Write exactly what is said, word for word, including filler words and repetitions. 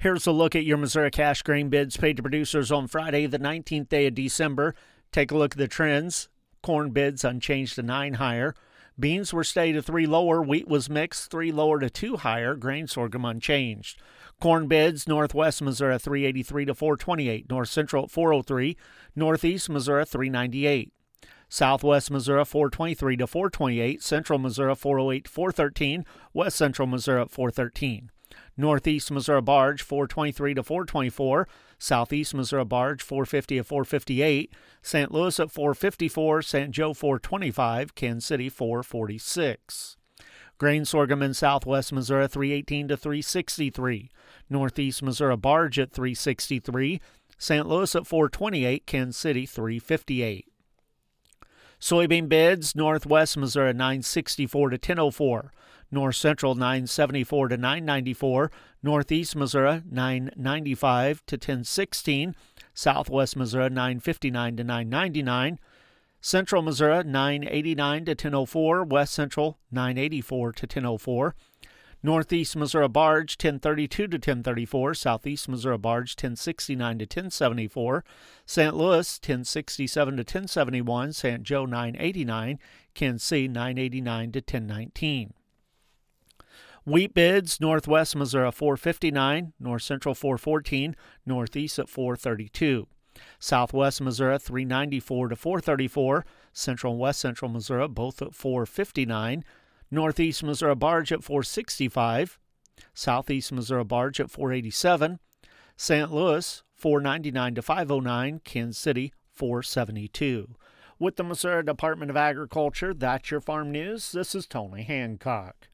Here's a look at your Missouri cash grain bids paid to producers on Friday, the nineteenth day of December. Take a look at the trends. Corn bids unchanged to nine higher. Beans were steady to three lower. Wheat was mixed, three lower to two higher. Grain sorghum unchanged. Corn bids, Northwest Missouri three eighty-three to four twenty-eight. North Central four oh three. Northeast Missouri three ninety-eight. Southwest Missouri four twenty-three to four twenty-eight. Central Missouri four oh eight to four thirteen. West Central Missouri four thirteen. Northeast Missouri barge four twenty-three to four twenty-four. Southeast Missouri barge four fifty to four fifty-eight. Saint Louis at four fifty-four. Saint Joe four twenty-five. Kansas City four forty-six. Grain sorghum in Southwest Missouri three eighteen to three sixty-three. Northeast Missouri barge at three sixty-three. Saint Louis at four twenty-eight. Kansas City three fifty-eight. Soybean bids, Northwest Missouri nine sixty-four to ten oh four. North Central nine seventy-four to nine ninety-four. Northeast Missouri nine ninety-five to ten sixteen. Southwest Missouri nine fifty-nine to nine ninety-nine. Central Missouri nine eighty-nine to ten oh four. West Central nine eighty-four to ten oh four. Northeast Missouri barge ten thirty-two to ten thirty-four. Southeast Missouri barge ten sixty-nine to ten seventy-four. Saint Louis ten sixty-seven to ten seventy-one. Saint Joe nine eighty-nine. Kansas City nine eighty-nine to ten nineteen. Wheat bids, Northwest Missouri four fifty-nine, North Central four fourteen, Northeast at four thirty-two. Southwest Missouri three ninety-four to four thirty-four, Central and West Central Missouri both at four fifty-nine, Northeast Missouri barge at four sixty-five, Southeast Missouri barge at four eighty-seven, Saint Louis four ninety-nine to five oh nine, Kansas City four seventy-two. With the Missouri Department of Agriculture, that's your farm news. This is Tony Hancock.